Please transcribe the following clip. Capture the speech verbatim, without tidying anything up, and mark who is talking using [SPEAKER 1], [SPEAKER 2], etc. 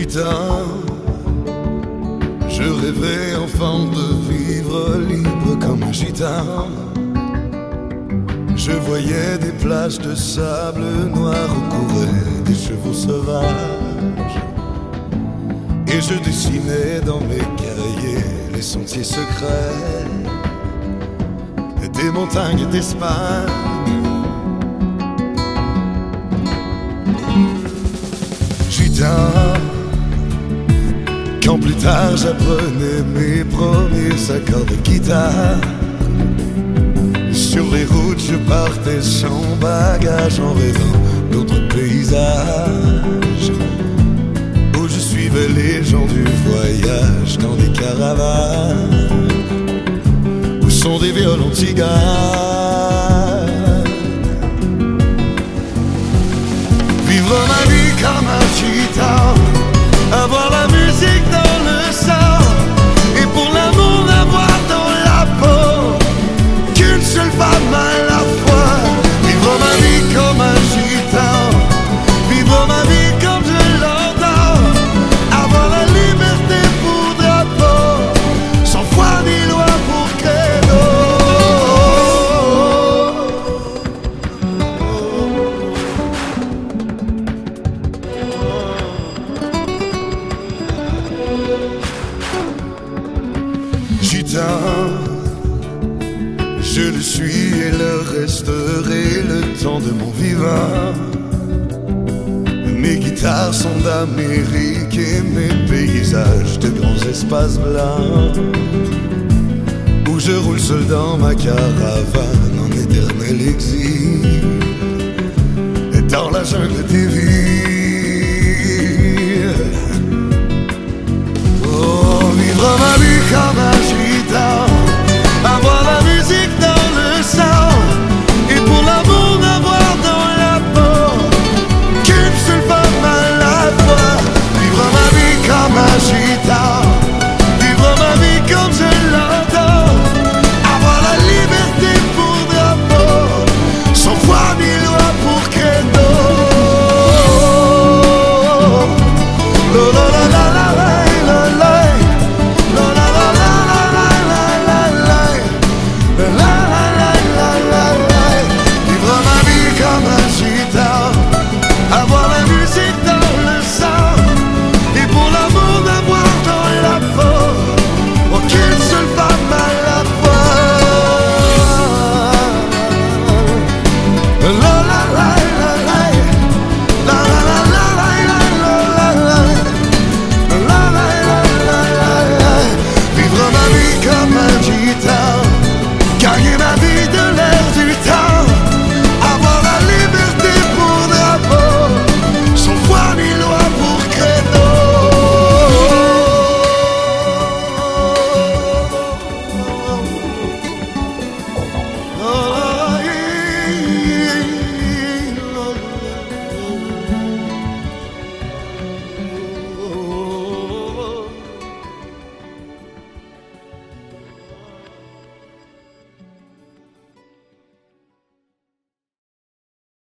[SPEAKER 1] gitan, je rêvais enfant de vivre libre comme un gitan. Je voyais des plages de sable noir où couraient des chevaux sauvages, et je dessinais dans mes cahiers les sentiers secrets des montagnes d'Espagne. Gitan, quand plus tard j'apprenais mes premiers accords de guitare, sur les routes je partais sans bagage en rêvant d'autres paysages, où je suivais les gens du voyage dans des caravanes où sont des violons tiganes. Vivre ma vie comme un gitan, avoir la musique dans le sang, et pour l'amour n'avoir dans la peau qu'une seule femme à la fois. Vivre ma vie comme un gitan, vivre ma vie comme je l'entends, avoir la liberté pour drapeau, sans foi ni loi pour credo. Gitan, je le suis et le resterai le temps de mon vivant. Mes guitares sont d'Amérique et mes paysages de grands espaces blancs, où je roule seul dans ma caravane en éternel exil, et dans la jungle des villes. Oh, vivre ma vie comme un gitan, avoir la musique dans le sang, et pour l'amour n'avoir dans la peau qu'une seule femme à la fois. Vivre ma vie comme un gitan, vivre ma vie comme je l'entends, avoir la liberté pour drapeau, sans foi ni loi pour credo. La la la la la la la. Avoir la musique dans le sang, et pour l'amour n'avoir dans la peau aucune seule femme à la fois. La la la la la, la la la la la la la, la la la la. Vivre ma vie comme un gitan, gagner ma vie de l'air,